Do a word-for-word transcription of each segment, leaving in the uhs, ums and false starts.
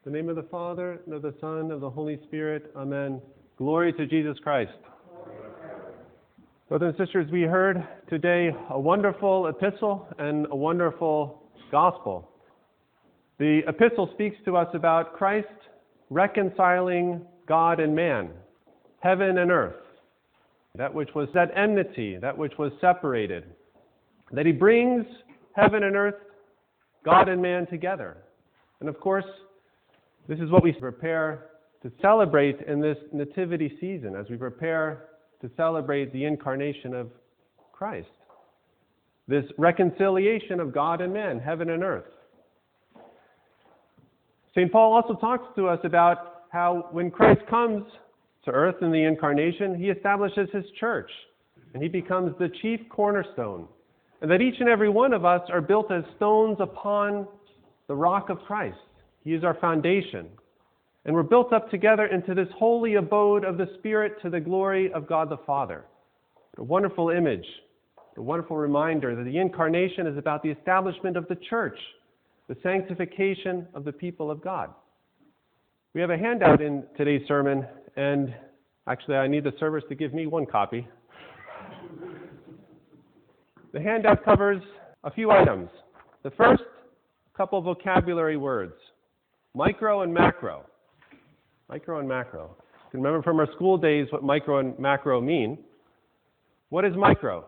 In the name of the Father, and of the Son, and of the Holy Spirit. Amen. Glory to Jesus Christ. Brothers and sisters, we heard today a wonderful epistle and a wonderful gospel. The epistle speaks to us about Christ reconciling God and man, heaven and earth, that which was that enmity, that which was separated, that he brings heaven and earth, God and man together. And of course, this is what we prepare to celebrate in this nativity season, as we prepare to celebrate the incarnation of Christ. This reconciliation of God and man, heaven and earth. Saint Paul also talks to us about how when Christ comes to earth in the incarnation, he establishes his church, and he becomes the chief cornerstone, and that each and every one of us are built as stones upon the rock of Christ. He is our foundation. And we're built up together into this holy abode of the Spirit to the glory of God the Father. A wonderful image, a wonderful reminder that the incarnation is about the establishment of the church, the sanctification of the people of God. We have a handout in today's sermon, and actually I need the servers to give me one copy. The handout covers a few items. The first, a couple of vocabulary words. Micro and macro. Micro and macro. You can remember from our school days what micro and macro mean. What is micro?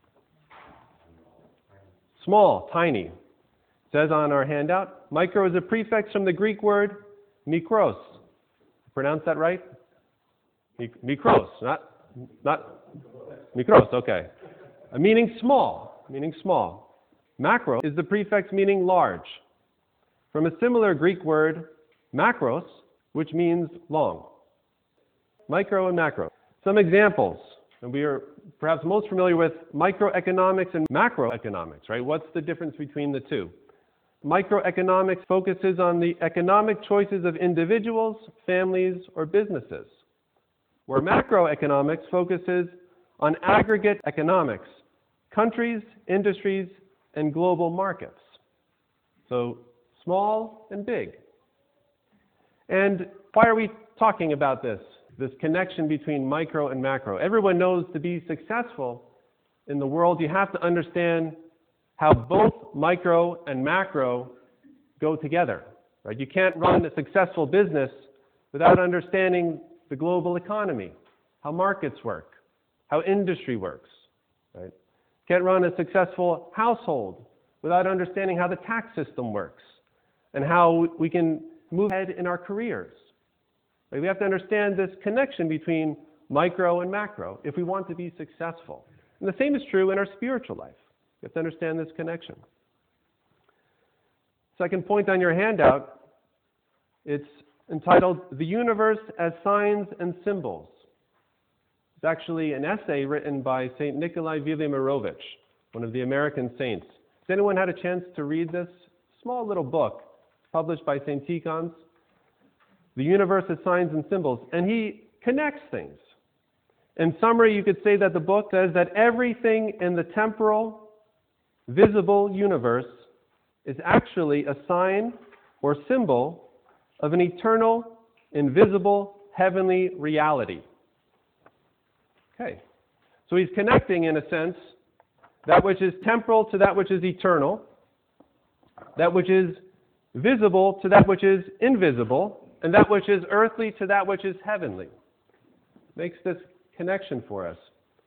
Small, tiny. It says on our handout, micro is a prefix from the Greek word mikros. Pronounce that right? Mikros, not, not mikros, okay. Meaning small, meaning small. Macro is the prefix meaning large, from a similar Greek word, makros, which means long. Micro and macro. Some examples, and we are perhaps most familiar with microeconomics and macroeconomics, right? What's the difference between the two? Microeconomics focuses on the economic choices of individuals, families, or businesses, where macroeconomics focuses on aggregate economics, countries, industries, and global markets. So, small and big. And why are we talking about this? This connection between micro and macro. Everyone knows to be successful in the world, you have to understand how both micro and macro go together. Right? You can't run a successful business without understanding the global economy, how markets work, how industry works. Right? You can't run a successful household without understanding how the tax system works and how we can move ahead in our careers. Right? We have to understand this connection between micro and macro if we want to be successful. And the same is true in our spiritual life. You have to understand this connection. Second point on your handout, it's entitled The Universe as Signs and Symbols. It's actually an essay written by Saint Nikolai Viliamirovich, one of the American saints. Has anyone had a chance to read this small little book published by Saint Tikhon's? The Universe as Signs and Symbols. And he connects things. In summary, you could say that the book says that everything in the temporal, visible universe is actually a sign or symbol of an eternal, invisible, heavenly reality. Okay. So he's connecting, in a sense, that which is temporal to that which is eternal, that which is visible to that which is invisible, and that which is earthly to that which is heavenly. Makes this connection for us.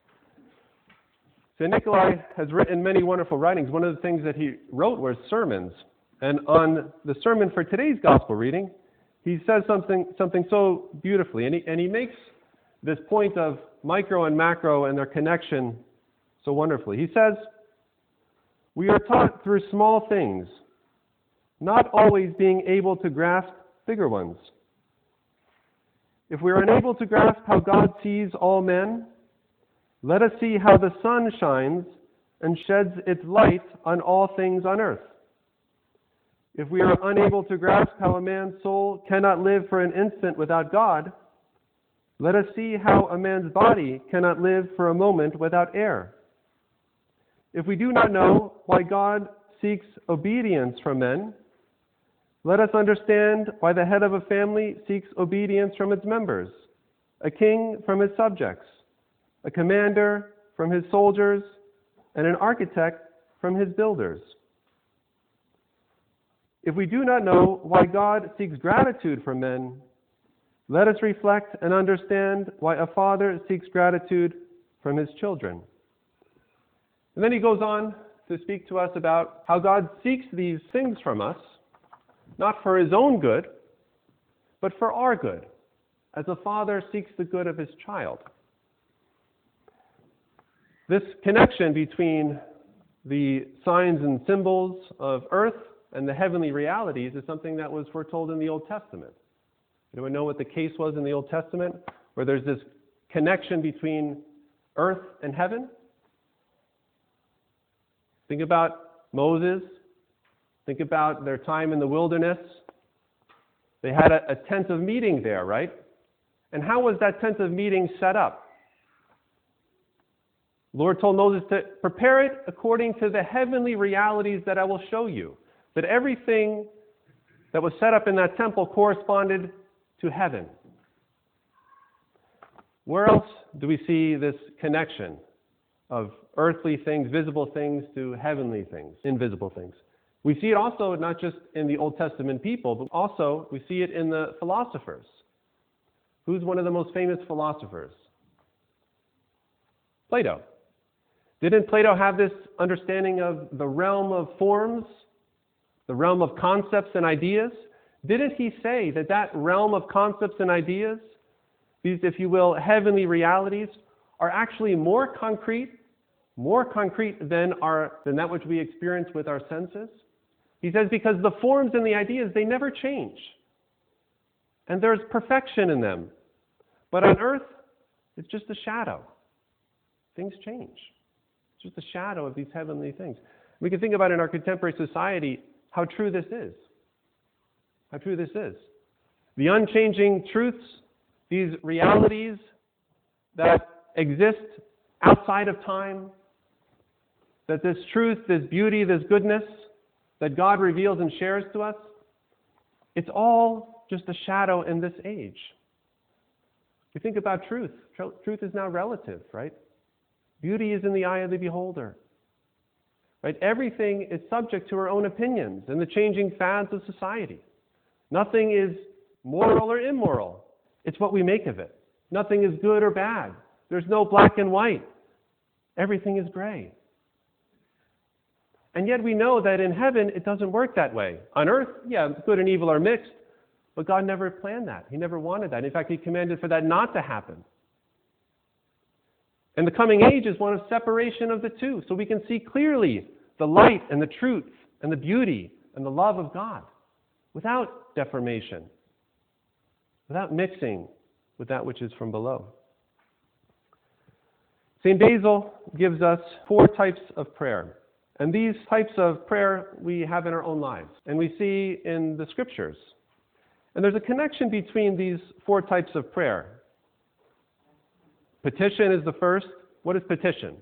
Saint Nikolai has written many wonderful writings. One of the things that he wrote was sermons. And on the sermon for today's gospel reading, he says something something so beautifully. And he, and he makes this point of micro and macro and their connection so wonderfully. He says, "We are taught through small things, not always being able to grasp bigger ones. If we are unable to grasp how God sees all men, let us see how the sun shines and sheds its light on all things on earth. If we are unable to grasp how a man's soul cannot live for an instant without God, let us see how a man's body cannot live for a moment without air. If we do not know why God seeks obedience from men, Let us understand why the head of a family seeks obedience from its members, a king from his subjects, a commander from his soldiers, and an architect from his builders. If we do not know why God seeks gratitude from men, let us reflect and understand why a father seeks gratitude from his children. And then he goes on to speak to us about how God seeks these things from us, not for his own good, but for our good, as a father seeks the good of his child. This connection between the signs and symbols of earth and the heavenly realities is something that was foretold in the Old Testament. Anyone know what the case was in the Old Testament, where there's this connection between earth and heaven? Think about Moses. Think about their time in the wilderness. They had a, a tent of meeting there, right? And how was that tent of meeting set up? The Lord told Moses to prepare it according to the heavenly realities that I will show you. That everything that was set up in that temple corresponded to heaven. Where else do we see this connection of earthly things, visible things, to heavenly things, invisible things? We see it also not just in the Old Testament people, but also we see it in the philosophers. Who's one of the most famous philosophers? Plato. Didn't Plato have this understanding of the realm of forms, the realm of concepts and ideas? Didn't he say that that realm of concepts and ideas, these, if you will, heavenly realities, are actually more concrete, more concrete than our than that which we experience with our senses? He says because the forms and the ideas, they never change. And there's perfection in them. But on earth, it's just a shadow. Things change. It's just a shadow of these heavenly things. We can think about in our contemporary society how true this is. How true this is. The unchanging truths, these realities that exist outside of time, that this truth, this beauty, this goodness that God reveals and shares to us, it's all just a shadow in this age. We think about truth. Truth is now relative, right? Beauty is in the eye of the beholder. Right? Everything is subject to our own opinions and the changing fads of society. Nothing is moral or immoral. It's what we make of it. Nothing is good or bad. There's no black and white. Everything is gray. And yet we know that in heaven it doesn't work that way. On earth, yeah, good and evil are mixed, but God never planned that. He never wanted that. In fact, He commanded for that not to happen. And the coming age is one of separation of the two, so we can see clearly the light and the truth and the beauty and the love of God without deformation, without mixing with that which is from below. Saint Basil gives us four types of prayer. And these types of prayer we have in our own lives, and we see in the Scriptures. And there's a connection between these four types of prayer. Petition is the first. What is petition?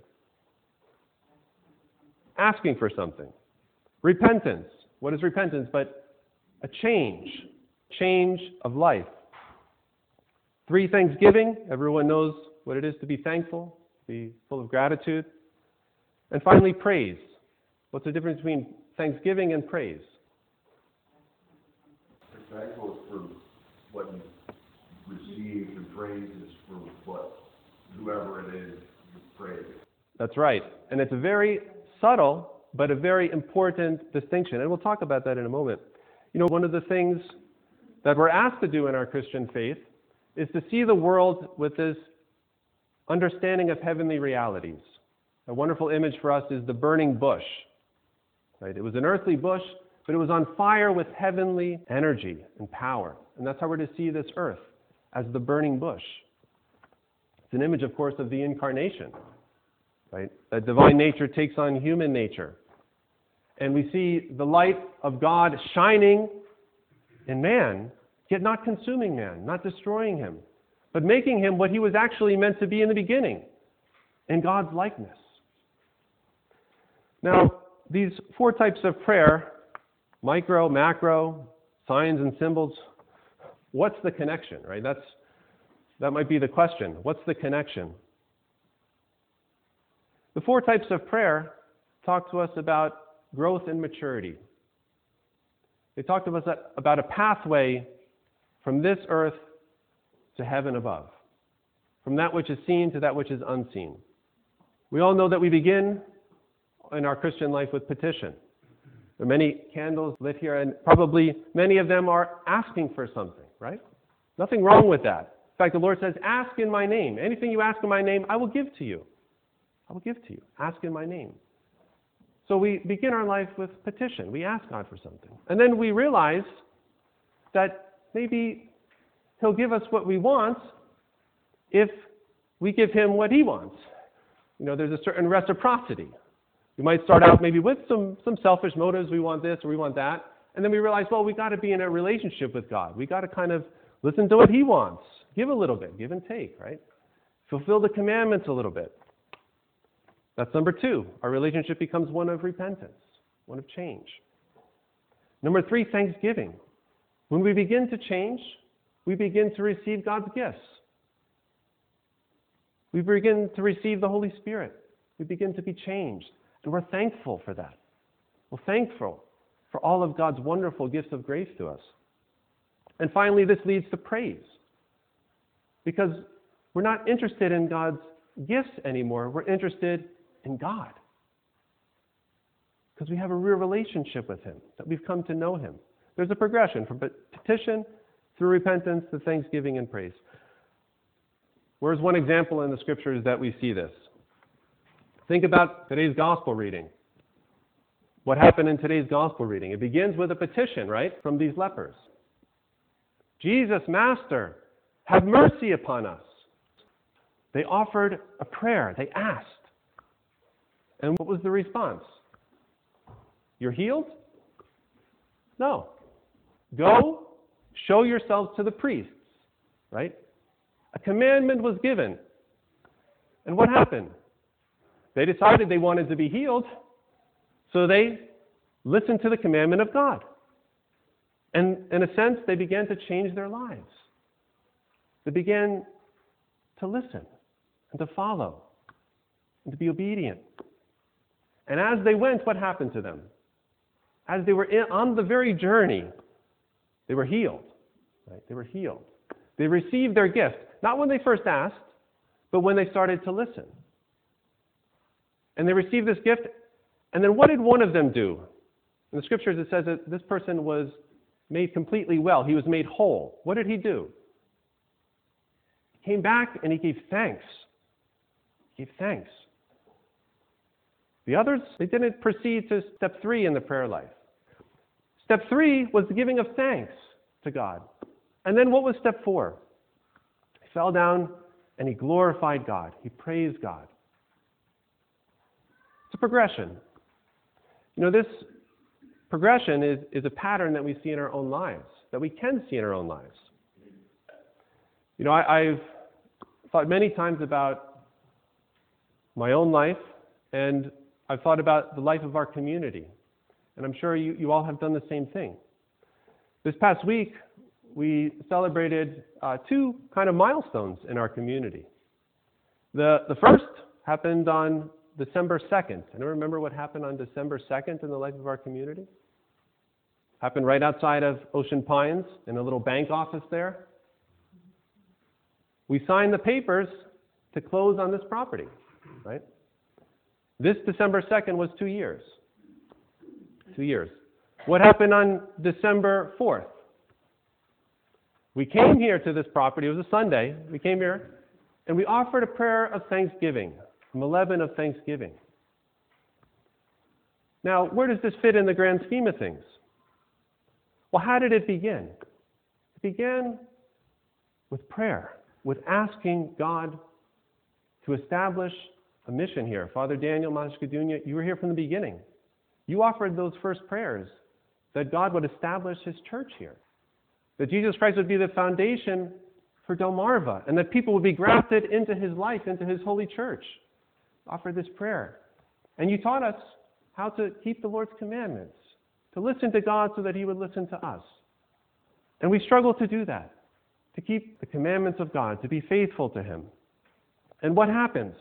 Asking for something. Repentance. What is repentance? But a change. Change of life. Three, thanksgiving. Everyone knows what it is to be thankful, be full of gratitude. And finally, praise. What's the difference between thanksgiving and praise? Thankful is for what you receive, and praise is for what whoever it is you praise. That's right. And it's a very subtle, but a very important distinction. And we'll talk about that in a moment. You know, one of the things that we're asked to do in our Christian faith is to see the world with this understanding of heavenly realities. A wonderful image for us is the burning bush. Right? It was an earthly bush, but it was on fire with heavenly energy and power. And that's how we're to see this earth, as the burning bush. It's an image, of course, of the incarnation. Right? That divine nature takes on human nature. And we see the light of God shining in man, yet not consuming man, not destroying him, but making him what he was actually meant to be in the beginning, in God's likeness. Now, these four types of prayer, micro, macro, signs and symbols. What's the connection, right? That's, that might be the question. What's the connection? The four types of prayer talk to us about growth and maturity. They talk to us about a pathway from this earth to heaven above, from that which is seen to that which is unseen. We all know that we begin in our Christian life with petition. There are many candles lit here, and probably many of them are asking for something, right? Nothing wrong with that. In fact, the Lord says, ask in my name. Anything you ask in my name, I will give to you. I will give to you. Ask in my name. So we begin our life with petition. We ask God for something. And then we realize that maybe He'll give us what we want if we give Him what He wants. You know, there's a certain reciprocity. We might start out maybe with some, some selfish motives. We want this or we want that. And then we realize, well, we've got to be in a relationship with God. We've got to kind of listen to what He wants. Give a little bit. Give and take, right? Fulfill the commandments a little bit. That's number two. Our relationship becomes one of repentance, one of change. Number three, thanksgiving. When we begin to change, we begin to receive God's gifts. We begin to receive the Holy Spirit. We begin to be changed. And we're thankful for that. We're thankful for all of God's wonderful gifts of grace to us. And finally, this leads to praise. Because we're not interested in God's gifts anymore. We're interested in God. Because we have a real relationship with Him, that we've come to know Him. There's a progression from petition through repentance to thanksgiving and praise. Where's one example in the Scriptures that we see this? Think about today's gospel reading. What happened in today's gospel reading? It begins with a petition, right, from these lepers. Jesus, Master, have mercy upon us. They offered a prayer. They asked. And what was the response? You're healed? No. Go, show yourselves to the priests, right? A commandment was given. And what happened? They decided they wanted to be healed, so they listened to the commandment of God. And in a sense, they began to change their lives. They began to listen and to follow and to be obedient. And as they went, what happened to them? As they were in, on the very journey, they were healed. Right? They were healed. They received their gift, not when they first asked, but when they started to listen. And they received this gift, and then what did one of them do? In the Scriptures it says that this person was made completely well. He was made whole. What did he do? He came back and he gave thanks. He gave thanks. The others, they didn't proceed to step three in the prayer life. Step three was the giving of thanks to God. And then what was step four? He fell down and he glorified God. He praised God. It's a progression. You know, this progression is, is a pattern that we see in our own lives, that we can see in our own lives. You know, I, I've thought many times about my own life, and I've thought about the life of our community. And I'm sure you, you all have done the same thing. This past week, we celebrated uh, two kind of milestones in our community. The, the first happened on December second. Anyone remember what happened on December second in the life of our community? Happened right outside of Ocean Pines in a little bank office there. We signed the papers to close on this property, right? This December second was two years. Two years. What happened on December fourth? We came here to this property. It was a Sunday. We came here and we offered a prayer of thanksgiving, a Melevin of thanksgiving. Now, where does this fit in the grand scheme of things? Well, how did it begin? It began with prayer, with asking God to establish a mission here. Father Daniel Mashkadunya, you were here from the beginning. You offered those first prayers that God would establish His church here, that Jesus Christ would be the foundation for Delmarva, and that people would be grafted into His life, into His holy church. Offer this prayer. And you taught us how to keep the Lord's commandments, to listen to God so that He would listen to us. And we struggle to do that, to keep the commandments of God, to be faithful to Him. And what happens?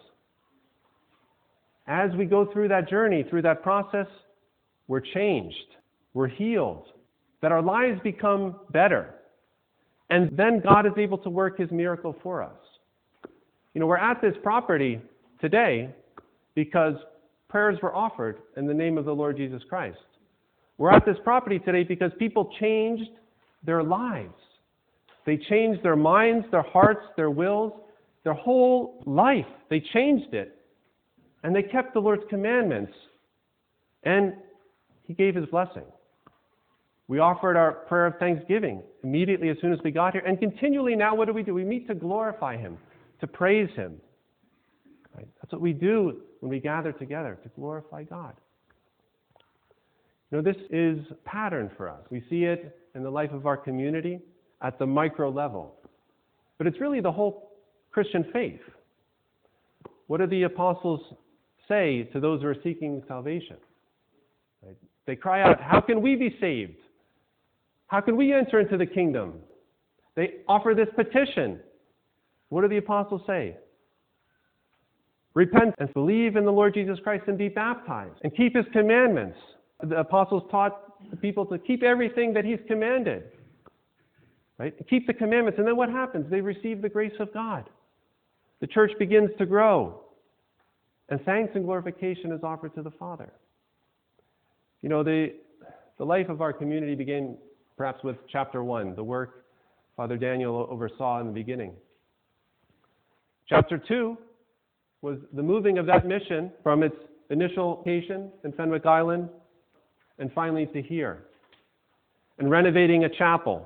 As we go through that journey, through that process, we're changed, we're healed, that our lives become better. And then God is able to work His miracle for us. You know, we're at this property today because prayers were offered in the name of the Lord Jesus Christ. We're at this property today because people changed their lives. They changed their minds, their hearts, their wills, their whole life. They changed it. And they kept the Lord's commandments. And He gave His blessing. We offered our prayer of thanksgiving immediately as soon as we got here. And continually now, what do we do? We meet to glorify Him, to praise Him. Right? That's what we do when we gather together, to glorify God. You know, this is a pattern for us. We see it in the life of our community at the micro level. But it's really the whole Christian faith. What do the apostles say to those who are seeking salvation? Right? They cry out, how can we be saved? How can we enter into the kingdom? They offer this petition. What do the apostles say? Repent and believe in the Lord Jesus Christ and be baptized and keep His commandments. The apostles taught the people to keep everything that He's commanded. Right? Keep the commandments. And then what happens? They receive the grace of God. The church begins to grow. And thanks and glorification is offered to the Father. You know, the, the life of our community began perhaps with chapter one, the work Father Daniel oversaw in the beginning. Chapter two was the moving of that mission from its initial location in Fenwick Island and finally to here, and renovating a chapel.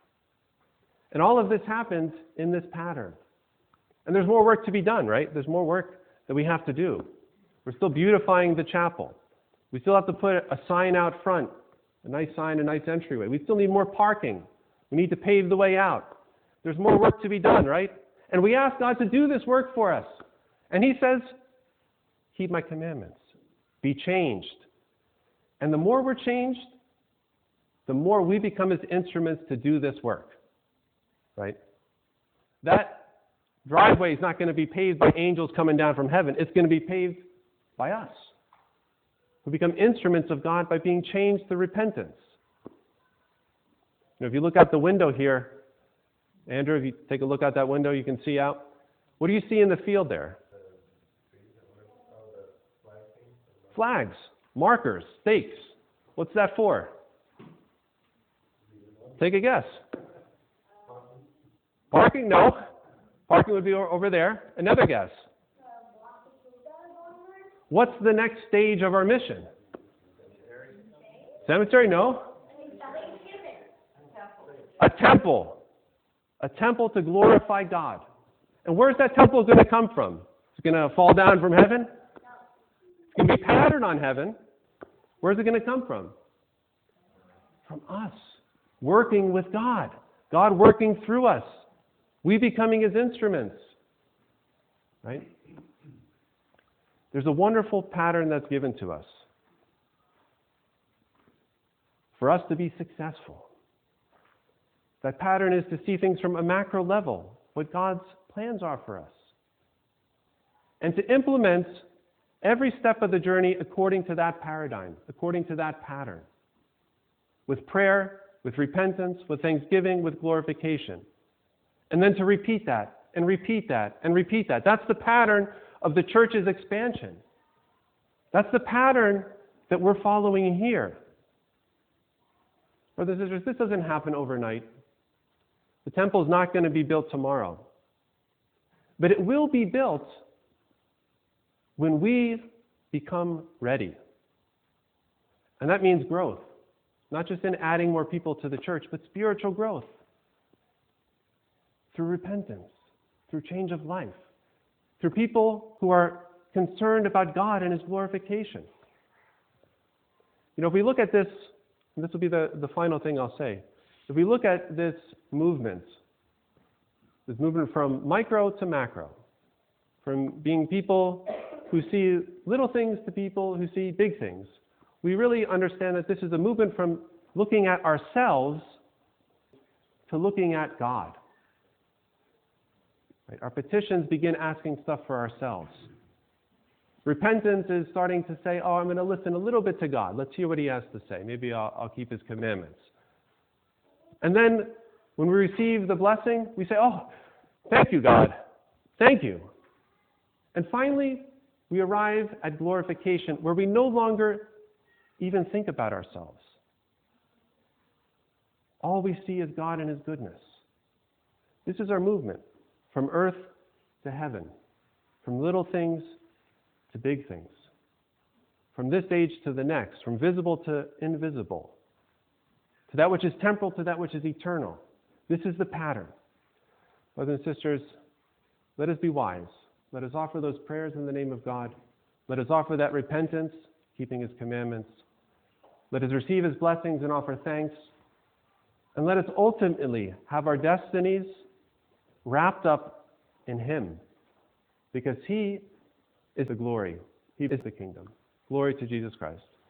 And all of this happens in this pattern. And there's more work to be done, right? There's more work that we have to do. We're still beautifying the chapel. We still have to put a sign out front, a nice sign, a nice entryway. We still need more parking. We need to pave the way out. There's more work to be done, right? And we ask God to do this work for us. And He says, keep my commandments. Be changed. And the more we're changed, the more we become His instruments to do this work. Right? That driveway is not going to be paved by angels coming down from heaven. It's going to be paved by us. We become instruments of God by being changed through repentance. You know, if you look out the window here, Andrew, if you take a look out that window, you can see out. What do you see in the field there? Flags, markers, stakes. What's that for? Take a guess. Parking? No. Parking would be over there. Another guess. What's the next stage of our mission? Cemetery? No. A temple. A temple to glorify God. And where's that temple going to come from? It's going to fall down from heaven? It's going to be patterned on heaven. Where's it going to come from? From us. Working with God. God working through us. We becoming His instruments. Right? There's a wonderful pattern that's given to us. For us to be successful. That pattern is to see things from a macro level, what God's plans are for us. And to implement every step of the journey according to that paradigm, according to that pattern. With prayer, with repentance, with thanksgiving, with glorification. And then to repeat that, and repeat that, and repeat that. That's the pattern of the church's expansion. That's the pattern that we're following here. Brothers and sisters, this doesn't happen overnight. The temple is not going to be built tomorrow. But it will be built when we become ready. And that means growth. Not just in adding more people to the church, but spiritual growth. Through repentance, through change of life, through people who are concerned about God and His glorification. You know, if we look at this, and this will be the, the final thing I'll say, if we look at this movement, this movement from micro to macro, from being people who see little things to people who see big things, we really understand that this is a movement from looking at ourselves to looking at God. Right? Our petitions begin asking stuff for ourselves. Repentance is starting to say, oh, I'm going to listen a little bit to God. Let's hear what he has to say. Maybe I'll, I'll keep his commandments. And then when we receive the blessing, we say, oh, thank you, God. Thank you. And finally, we arrive at glorification, where we no longer even think about ourselves. All we see is God and his goodness. This is our movement from earth to heaven, from little things to big things, from this age to the next, from visible to invisible, to that which is temporal to that which is eternal. This is the pattern. Brothers and sisters, let us be wise. Let us offer those prayers in the name of God. Let us offer that repentance, keeping his commandments. Let us receive his blessings and offer thanks. And let us ultimately have our destinies wrapped up in him, because he is the glory. He is the kingdom. Glory to Jesus Christ.